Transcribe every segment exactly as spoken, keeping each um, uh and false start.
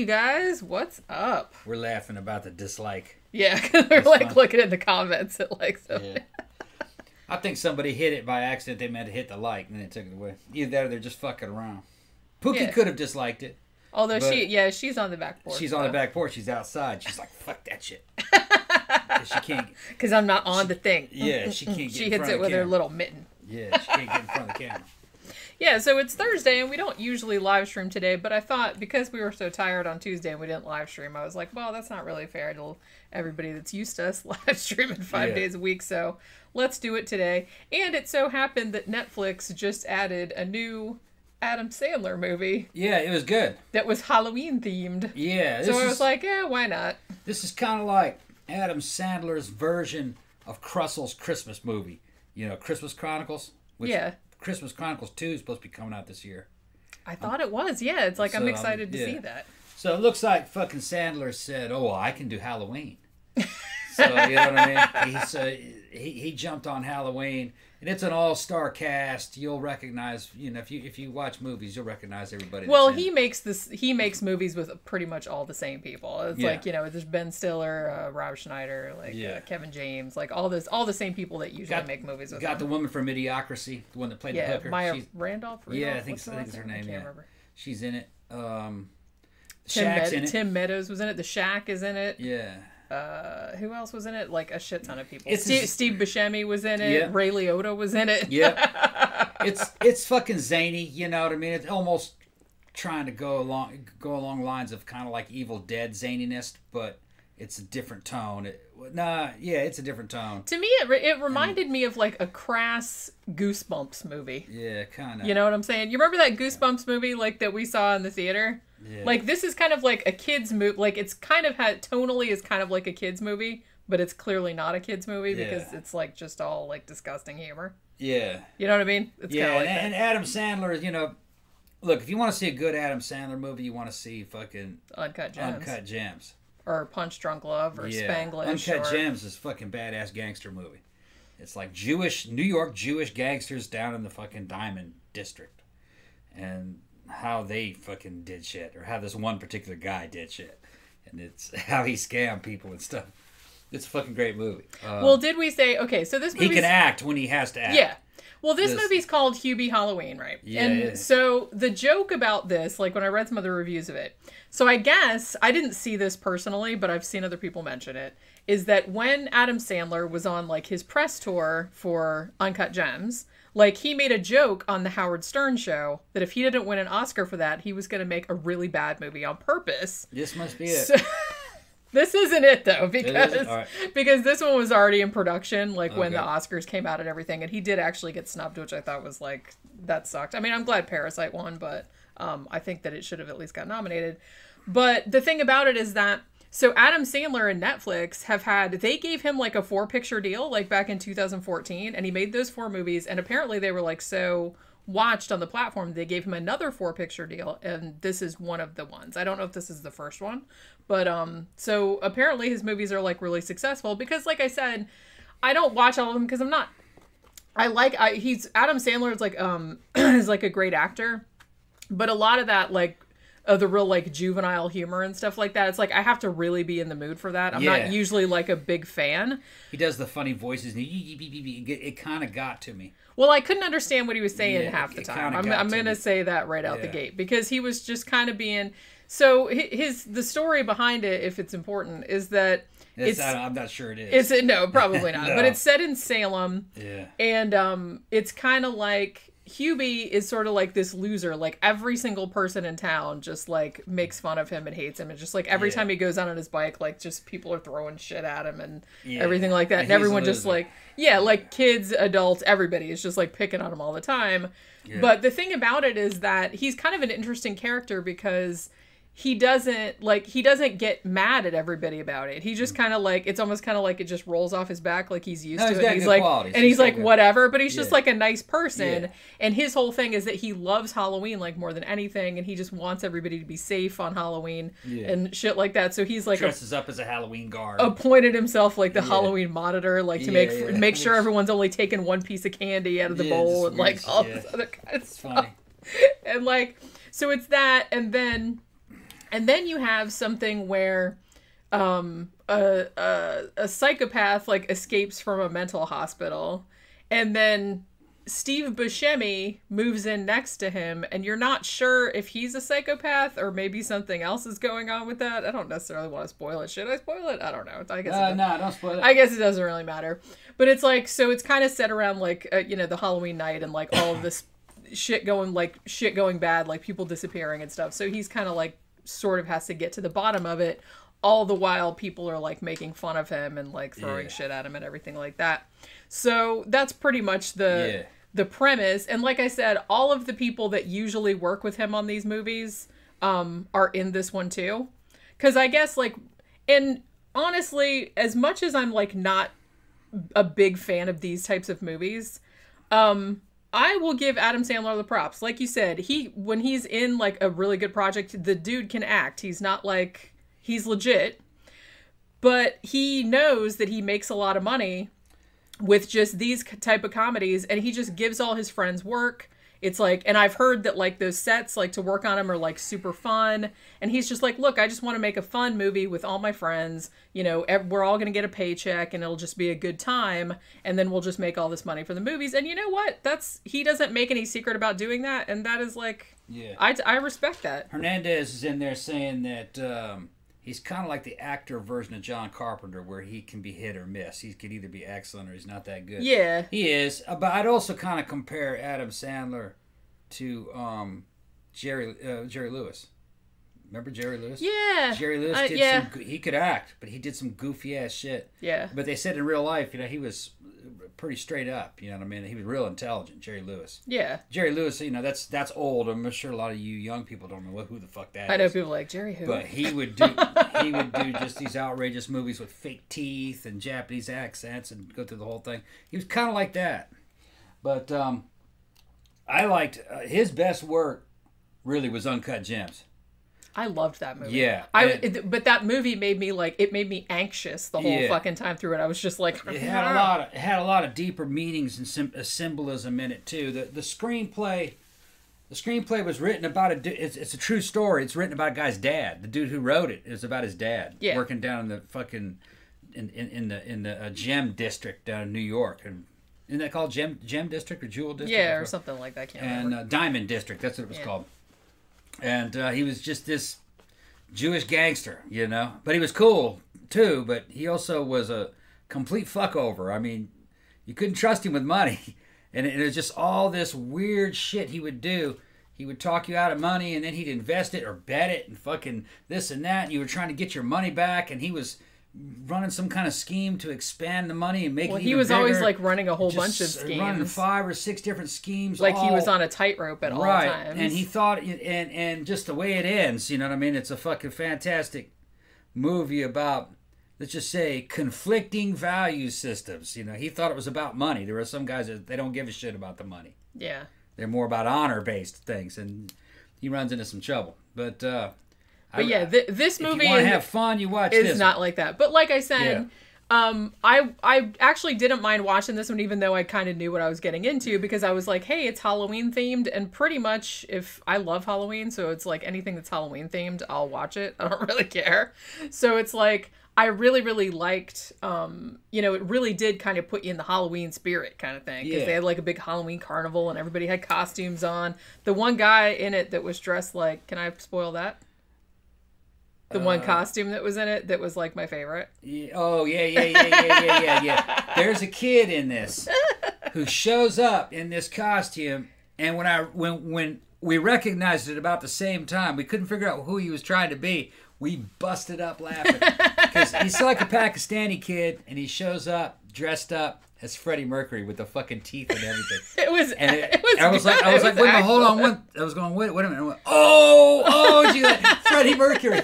you guys. What's up? We're laughing about the dislike. Yeah, because we're That's like fun. looking at the comments at like so. Yeah. I think somebody hit it by accident. They meant to hit the like, and then they took it away. Either that or they're just fucking around. Pookie Yeah. could have disliked it. Although But she, yeah, she's on the back porch. She's on the back porch. She's outside. She's like, fuck that shit. 'Cause she can't. Because I'm not on the thing. Yeah, she can't get She in hits front it of with the her camera. little mitten. Yeah, she can't get in front of the camera. Yeah, so it's Thursday, and we don't usually live stream today, but I thought because we were so tired on Tuesday and we didn't live stream, I was like, well, that's not really fair to everybody that's used to us live streaming five Yeah. days a week, so let's do it today. And it so happened that Netflix just added a new Adam Sandler movie Yeah, it was good. that was Halloween themed. Yeah, this So I is was like, yeah, why not? this is kind of like Adam Sandler's version of Russell's Christmas movie. You know, Christmas Chronicles. Which Yeah. Christmas Chronicles two is supposed to be coming out this year. I thought it was. Yeah, it's like So, I'm um, excited to yeah. see that. So it looks like fucking Sandler said, "Oh, well, I can do Halloween." So you know what I mean? He's uh, he he jumped on Halloween, and it's an all-star cast. You'll recognize, you know, if you if you watch movies, you'll recognize everybody. Well, that's in he it. makes this. He makes movies with pretty much all the same people. It's Yeah. like, you know, there's Ben Stiller, uh, Rob Schneider, like Yeah. uh, Kevin James, like all this, all the same people that usually Got- make movies with got the him. woman from Idiocracy, the one that played the Yeah, hooker. Maya She's, Randolph. yeah, Rudolph? I think What's so- the I last think it's her I name, can't yeah. remember. she's in it. Um, Tim, Shaq's Med- in it. Tim Meadows was in it. The Shack is in it. Yeah. Uh, who else was in it? Like a shit ton of people. It's Steve, his- Steve Buscemi was in it. Yeah. Ray Liotta was in it. Yeah. it's it's fucking zany, you know what I mean? It's almost trying to go along go along lines of kind of like Evil Dead zaniness, but it's a different tone. It, nah, yeah, it's a different tone. To me, it, re- it reminded me of like a crass Goosebumps movie. Yeah, kind of. You know what I'm saying? You remember that Goosebumps movie like that we saw in the theater? Yeah. Like this is kind of like a kids movie. Like it's kind of had tonally is kind of like a kids movie, but it's clearly not a kids movie Yeah. because it's like just all like disgusting humor. Yeah. You know what I mean? It's Yeah, kind of like and, and that. Adam Sandler, you know, look, if you want to see a good Adam Sandler movie, you want to see fucking Uncut Gems Uncut Gems. or Punch Drunk Love or Yeah. Spanglish. Uncut or... Gems is fucking badass gangster movie. It's like Jewish, New York Jewish gangsters down in the fucking Diamond District. And how they fucking did shit. Or how this one particular guy did shit. And it's how he scammed people and stuff. It's a fucking great movie. Um, Well, did we say okay? So this he movie can act when he has to act. Yeah. Well, this, This- movie's called Hubie Halloween, right? Yeah, And it is. so the joke about this, like when I read some other reviews of it, so I guess I didn't see this personally, but I've seen other people mention it, is that when Adam Sandler was on like his press tour for Uncut Gems, like he made a joke on the Howard Stern show that if he didn't win an Oscar for that, he was going to make a really bad movie on purpose. This must be it. So, this isn't it though, because isn't? All right. because this one was already in production, like when the Okay. Oscars came out and everything, and he did actually get snubbed, which I thought was like that sucked. I mean, I'm glad Parasite won, but um, I think that it should have at least got nominated. But the thing about it is that so Adam Sandler and Netflix have had they gave him like a four picture deal like back in two thousand fourteen, and he made those four movies, and apparently they were like so watched on the platform they gave him another four picture deal, and this is one of the ones. I don't know if this is the first one, but um so apparently his movies are like really successful because like I said, I don't watch all of them because I'm not I like I he's Adam Sandler is like um is like a great actor, but a lot of that like of the real like juvenile humor and stuff like that, it's like I have to really be in the mood for that. I'm Yeah. not usually like a big fan. He does the funny voices, and he, it, it kind of got to me. Well, I couldn't understand what he was saying Yeah, half the it time. kinda I'm, got I'm to going to me. say that right out the Yeah. gate because he was just kind of being so hi- his the story behind it, if it's important, is that It's, it's I, I'm not sure it is. it's no probably not, No. but it's set in Salem, yeah. and um, it's kind of like Hubie is sort of like this loser. Like every single person in town just like makes fun of him and hates him, and just like every Yeah. time he goes out on his bike, like just people are throwing shit at him and Yeah. everything like that, And and, he's a everyone just loser. like yeah, like kids, adults, everybody is just like picking on him all the time. Yeah. But the thing about it is that he's kind of an interesting character because he doesn't like he doesn't get mad at everybody about it. He just kind of like it's almost kind of like it just rolls off his back like he's used No, to he's it. got And he's good like qualities. and He's he's got like good- whatever, but he's just Yeah. like a nice person. Yeah. And his whole thing is that he loves Halloween like more than anything, and he just wants everybody to be safe on Halloween Yeah. and shit like that. So he's like a Dresses up as a Halloween guard. appointed himself like the Yeah. Halloween monitor, like to Yeah, make yeah. make sure everyone's only taking one piece of candy out of the Yeah, bowl just and like weird- all yeah. this other kind of It's stuff. funny. And like so it's that, and then And then you have something where um, a, a a psychopath like escapes from a mental hospital, and then Steve Buscemi moves in next to him, and you're not sure if he's a psychopath or maybe something else is going on with that. I don't necessarily want to spoil it. Should I spoil it? I don't know. I guess. Uh, no, don't spoil it. I guess it doesn't really matter. But it's like, so it's kind of set around like uh, you know, the Halloween night and like all of this shit going like shit going bad, like people disappearing and stuff. So he's kind of like sort of has to get to the bottom of it. All the while people are like making fun of him and like throwing yeah. shit at him and everything like that. So that's pretty much the yeah. the premise. And like I said, all of the people that usually work with him on these movies um, are in this one too. Because I guess like, and honestly, as much as I'm like not a big fan of these types of movies, um, I will give Adam Sandler the props. Like you said, he when he's in like a really good project, the dude can act. He's not like... He's legit, but he knows that he makes a lot of money with just these type of comedies, and he just gives all his friends work. It's like, and I've heard that like those sets, like to work on them are like super fun, and he's just like, look, I just want to make a fun movie with all my friends. You know, we're all going to get a paycheck, and it'll just be a good time, and then we'll just make all this money for the movies. And you know what? That's, he doesn't make any secret about doing that, and that is like, yeah, I, I respect that. Hernandez is in there saying that, um, he's kind of like the actor version of John Carpenter, where he can be hit or miss. He could either be excellent or he's not that good. Yeah. He is. But I'd also kind of compare Adam Sandler to um, Jerry uh, Jerry Lewis. Remember Jerry Lewis? Yeah. Jerry Lewis uh, did yeah. some... He could act, but he did some goofy-ass shit. Yeah. But they said in real life, you know, he was pretty straight up. You know what I mean? He was real intelligent, Jerry Lewis. Yeah. Jerry Lewis, you know, that's that's old. I'm sure a lot of you young people don't know what, who the fuck that I is. know people like, Jerry who? But he would do he would do just these outrageous movies with fake teeth and Japanese accents and go through the whole thing. He was kind of like that. But um, I liked uh, his best work. Really was Uncut Gems. I loved that movie. Yeah. I and, it, but that movie made me like it made me anxious the whole yeah. fucking time through it. I was just like, it had a lot of it had a lot of deeper meanings and sim- symbolism in it too. The the screenplay the screenplay was written about a it's, it's a true story. It's written about a guy's dad. The dude who wrote it is about his dad yeah. working down in the fucking in in, in the in the uh, gem district down in New York. And isn't that called gem gem district or jewel district? Yeah, or something like that. I can't and remember. Uh, Diamond District. That's what it was yeah. called. And uh, he was just this Jewish gangster, you know. But he was cool, too. But he also was a complete fuckover. I mean, you couldn't trust him with money. And it, it was just all this weird shit he would do. He would talk you out of money, and then he'd invest it or bet it and fucking this and that. And you were trying to get your money back, and he was running some kind of scheme to expand the money and make well, it he even was bigger. always like running a whole Just bunch of schemes, running five or six different schemes, like all, he was on a tightrope at right. all times. And he thought, and and just the way it ends, you know what I mean? It's a fucking fantastic movie about, let's just say, conflicting value systems. You know, he thought it was about money. There are some guys that they don't give a shit about the money. Yeah, they're more about honor-based things, and he runs into some trouble. But uh, But I, yeah, th- this movie if you want is, to have fun, you watch is this not one. like that. But like I said, yeah. um, I I actually didn't mind watching this one, even though I kind of knew what I was getting into, because I was like, hey, it's Halloween themed, and pretty much if I love Halloween, so it's like anything that's Halloween themed, I'll watch it. I don't really care. So it's like I really really liked, um, you know, it really did kind of put you in the Halloween spirit kind of thing, because Yeah. they had like a big Halloween carnival and everybody had costumes on. The one guy in it that was dressed like, can I spoil that? The one Uh, costume that was in it that was like my favorite. Yeah, oh yeah, yeah, yeah, yeah, yeah, yeah, yeah. There's a kid in this who shows up in this costume, and when I when when we recognized it about the same time, we couldn't figure out who he was trying to be. We busted up laughing because he's like a Pakistani kid, and he shows up dressed up as Freddie Mercury with the fucking teeth and everything. It was. And it, it was I was good. like, I was It like, wait a minute, hold on. What? I was going, wait, wait a minute. I went, oh, oh, gee, Freddie Mercury.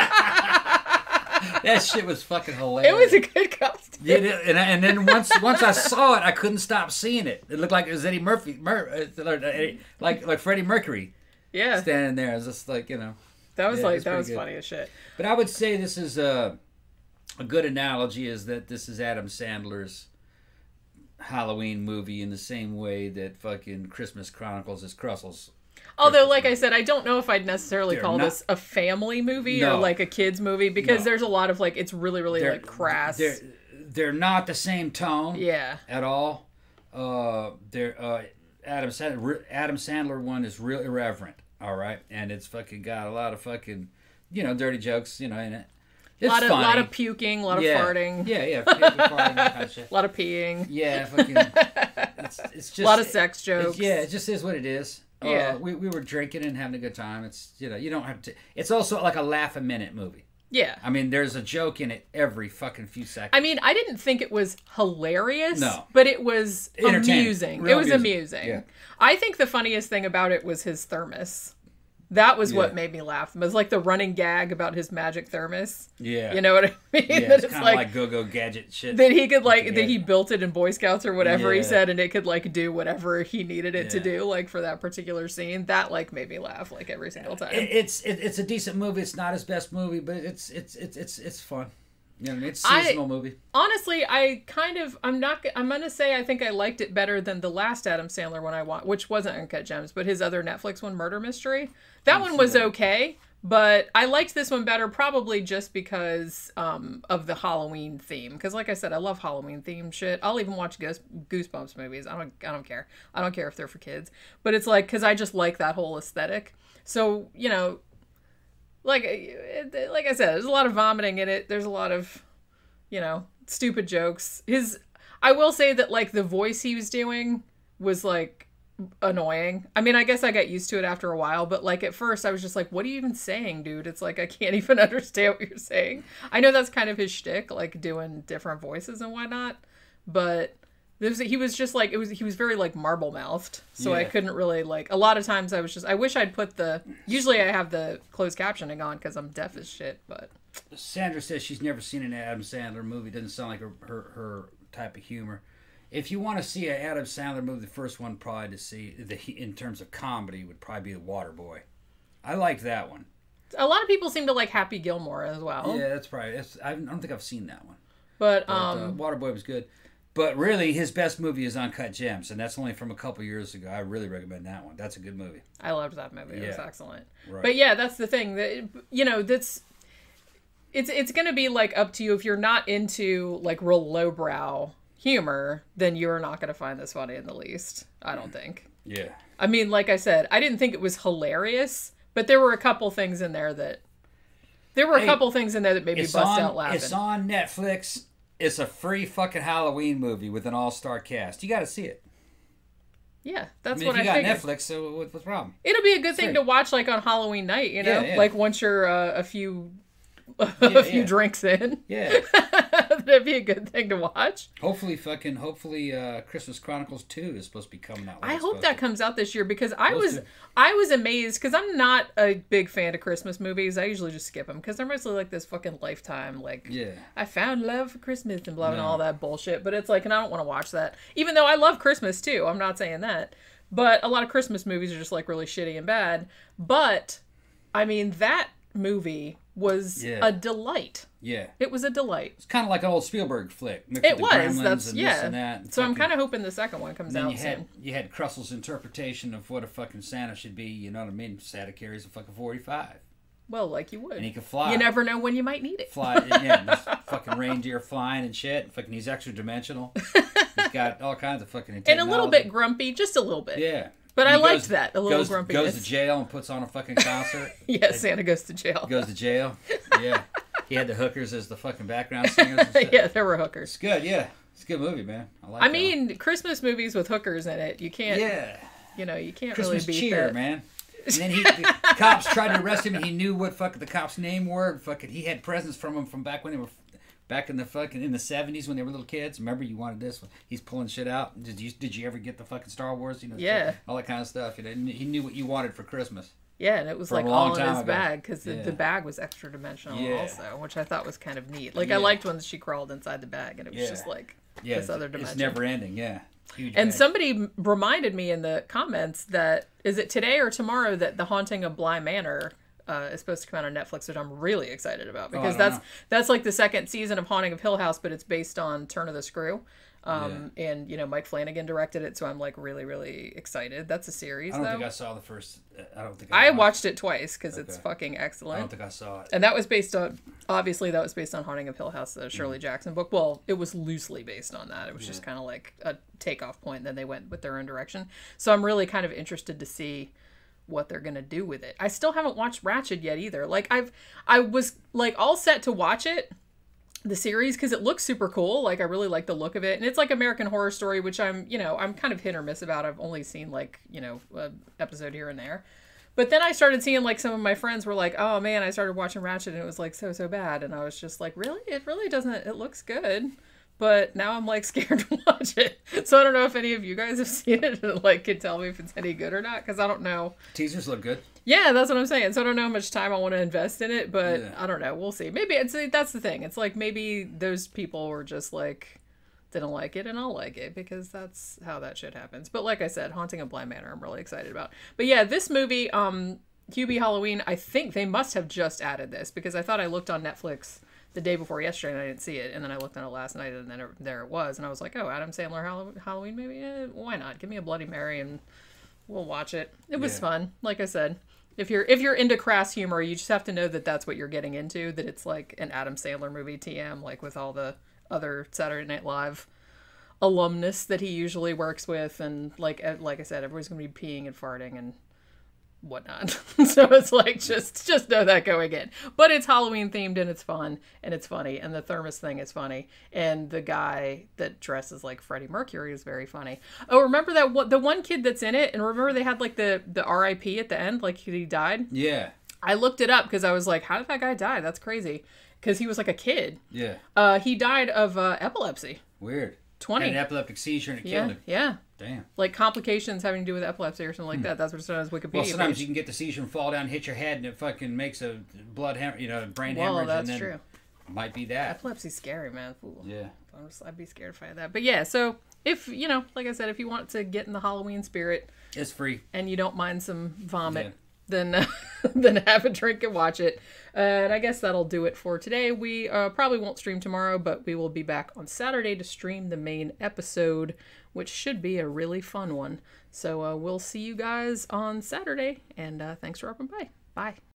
That shit was fucking hilarious. It was a good costume. Yeah, and, and then once once I saw it, I couldn't stop seeing it. It looked like it was Eddie Murphy, Mur, like like Freddie Mercury. Yeah, standing there. I was just like, you know, that was yeah, like was that was good. funny as shit. But I would say this is a a good analogy is that this is Adam Sandler's Halloween movie in the same way that fucking Christmas Chronicles is Russell's Although, like I said, I don't know if I'd necessarily They're call not- this a family movie or No. like a kids movie because No. there's a lot of like it's really really They're- like crass. They're they're not the same tone. Yeah. At all. Uh, they're uh, Adam Sandler. Adam Sandler one is real irreverent. All right, and it's fucking got a lot of fucking, you know, dirty jokes. You know, in it. A It's lot of funny. lot of puking, a lot of yeah. farting, Yeah, yeah, puking, farting, that kind of shit. a lot of peeing, Yeah, fucking. It's, it's just a lot of sex It's, jokes. yeah, it just is what it is. Yeah. Uh, we, we were drinking and having a good time. It's, you know, you don't have to. It's also like a laugh a minute movie. Yeah. I mean, there's a joke in it every fucking few seconds. I mean, I didn't think it was hilarious, No. but it was Entertaining. amusing. Real It was amusing. amusing. Yeah. I think the funniest thing about it was his thermos. That was Yeah. what made me laugh. It was like the running gag about his magic thermos. yeah. You know what I mean? Yeah, That it's it's kind of like, like, go-go gadget shit. that he could like Yeah. that he built it in Boy Scouts or whatever he Yeah. said, and it could like do whatever he needed it to Yeah. do, like for that particular scene. That like made me laugh like every single time. It, it's it, it's a decent movie. It's not his best movie, but it's it's it's it's it's fun. You know what I mean? It's a I- seasonal movie. Honestly, I kind of I'm not I'm gonna say I think I liked it better than the last Adam Sandler one I want, which wasn't Uncut Gems, but his other Netflix one, Murder Mystery. That one was okay, but I liked this one better probably just because um, of the Halloween theme. Because like I said, I love Halloween themed shit. I'll even watch Goose, Goosebumps movies. I don't I don't care. I don't care if they're for kids, but it's like because I just like that whole aesthetic. So you know. Like, it- like I said, there's a lot of vomiting in it. There's a lot of, you know, stupid jokes. His, I will say that like the voice he was doing was like annoying. I mean, I guess I got used to it after a while, but like at first I was just like, what are you even saying, dude? It's like I can't even understand what you're saying. I know that's kind of his shtick, like doing different voices and whatnot, but This, he was just like it was. He was very like marble mouthed, so I Yeah. couldn't really like. A lot of times I was just. I wish I'd put the. Usually I have the closed captioning on because I'm deaf as shit. But Sandra says she's never seen an Adam Sandler movie. Doesn't sound like her her, her type of humor. If you want to see an Adam Sandler movie, the first one probably to see the in terms of comedy would probably be The Waterboy. I like that one. a lot of people seem to like Happy Gilmore as well. Yeah, that's probably. That's, I don't think I've seen that one. But But, um, uh, Waterboy was good. But really, his best movie is Uncut Gems, and that's only from a couple years ago. I really recommend that one. That's a good movie. I loved that movie. It was Yeah. excellent. Right. But yeah, that's the thing. That you know, that's it's it's gonna be like up to you if you're not into like real lowbrow humor, then you're not gonna find this funny in the least. I don't think. Yeah. I mean, like I said, I didn't think it was hilarious, but there were a couple things in there that there were a Hey, couple things in there that made me It's bust on, out laughing. it's on Netflix. It's a free fucking Halloween movie with an all-star cast. You got to see it. Yeah, I that's mean, what if I you got figured. Netflix, so what- what's the problem? It'll be a good thing Free. to watch like on Halloween night, you know, Yeah, yeah. like once you're uh, a few a Yeah, few yeah. drinks in. Yeah. That'd be a good thing to watch. Hopefully, fucking, hopefully, uh, Christmas Chronicles two is supposed to be coming out. like I it's hope supposed that to. comes out this year because I Supposed was to. I was amazed because I'm not a big fan of Christmas movies. I usually just skip them because they're mostly like this fucking Lifetime like Yeah. I found love for Christmas and blah and No. all that bullshit. But it's like, and I don't want to watch that. Even though I love Christmas too. I'm not saying that. But a lot of Christmas movies are just like really shitty and bad. But I mean, that movie was Yeah. a delight. Yeah. It was a delight. It's kind of like an old Spielberg flick. mixed It with the was. Gremlins That's and yeah. This and that, and so I'm fucking- kind of hoping the second one comes And then out you soon. had you had Krussel's interpretation of what a fucking Santa should be. You know what I mean? Santa carries a fucking forty-five, Well, like you would. and he can fly. You never know when you might need it. fly. Yeah, and there's fucking reindeer flying and shit. Fucking, he's extra dimensional. He's got all kinds of fucking And a little technology. bit grumpy, just a little bit. Yeah. But And I he liked goes- that, a little goes, grumpiness. Goes to jail and puts on a fucking concert. Yes, Santa goes to jail. Goes to jail. Yeah. He had the hookers as the fucking background singers and shit. Yeah, there were hookers. It's good, yeah. It's a good movie, man. I like I that mean, Christmas movies with hookers in it, you one. can't, Yeah. you know, you can't Christmas really beat cheer, that. man. And then he, the cops tried to arrest him, and he knew what fucking the cops' name were. Fucking, he had presents from him from back when they were, back in the fucking in the seventies when they were little kids. Remember, you wanted this? He's pulling shit out. Did you did you ever get the fucking Star Wars? You know, Yeah. all that kind of stuff. You know, and he knew what you wanted for Christmas. Yeah, and it was From a like long all in time his ago. bag because the, Yeah. the bag was extra dimensional Yeah. also, which I thought was kind of neat. Like Yeah. I liked when she crawled inside the bag and it was Yeah. just like Yeah, this other it's dimension. never ending. Yeah, huge. And bag. somebody m- reminded me in the comments that is it today or tomorrow that The Haunting of Bly Manor uh, is supposed to come out on Netflix, which I'm really excited about because Oh, don't that's know. that's like the second season of Haunting of Hill House, but it's based on Turn of the Screw. Um, yeah. And, you know, Mike Flanagan directed it, so I'm, like, really, really excited. That's a series, I don't though. think I saw the first... I don't think I, I watched, watched it twice, because okay. it's fucking excellent. I don't think I saw it. And that was based on... Obviously, that was based on Haunting of Hill House, the Shirley mm. Jackson book. Well, it was loosely based on that. It was yeah. just kind of like a takeoff point, and then they went with their own direction. So I'm really kind of interested to see what they're gonna do with it. I still haven't watched Ratched yet, either. Like, I've... I was, like, all set to watch it... the series because it looks super cool. Like, I really like the look of it, and it's like American Horror Story, which I'm, you know, I'm kind of hit or miss about. I've only seen, like, you know, an episode here and there. But then I started seeing, like, some of my friends were like, oh man, I started watching Ratched and it was like so so bad, and I was just like, really? It really doesn't. It looks good, but now I'm like scared to watch it. So I don't know if any of you guys have seen it and like can tell me if it's any good or not, because I don't know. Teasers look good. Yeah, that's what I'm saying. So I don't know how much time I want to invest in it, but yeah. I don't know. We'll see. Maybe it's that's the thing. It's like maybe those people were just like didn't like it, and I'll like it because that's how that shit happens. But like I said, Haunting of Bly Manor, I'm really excited about. But yeah, this movie, um, Hubie Halloween, I think they must have just added this because I thought I looked on Netflix the day before yesterday and I didn't see it, and then I looked on it last night and then it, there it was, and I was like, oh, Adam Sandler Hall- Halloween movie? Eh, why not? Give me a Bloody Mary and we'll watch it. It was yeah. fun, like I said. If you're if you're into crass humor, you just have to know that that's what you're getting into, that it's like an Adam Sandler movie, T M, like with all the other Saturday Night Live alumnus that he usually works with, and like like I said, everybody's gonna be peeing and farting and whatnot. So it's like just just know that going in. But it's Halloween themed and it's fun and it's funny, and the thermos thing is funny, and the guy that dresses like Freddie Mercury is very funny. Oh, remember that one, the one kid that's in it, and remember they had like the the R I P at the end, like he died? Yeah. I looked it up because I was like, how did that guy die? That's crazy. Because he was like a kid. Yeah. Uh, he died of uh, epilepsy. Weird. twenty. Had an epileptic seizure and it yeah, killed him. Yeah. Damn. Like complications having to do with epilepsy or something like hmm. that. That's what it says on Wikipedia. Well, sometimes page. you can get the seizure and fall down, hit your head, and it fucking makes a blood hem- you know, brain well, hemorrhage. that's and then true. Might be that. Epilepsy's scary, man. Ooh. Yeah. I'd be scared if I had that. But yeah, so if, you know, like I said, if you want to get in the Halloween spirit. It's free. And you don't mind some vomit. Yeah. Then, uh, then have a drink and watch it. Uh, and I guess that'll do it for today. We uh, probably won't stream tomorrow, but we will be back on Saturday to stream the main episode, which should be a really fun one. So uh, we'll see you guys on Saturday, and uh, thanks for dropping by. Bye.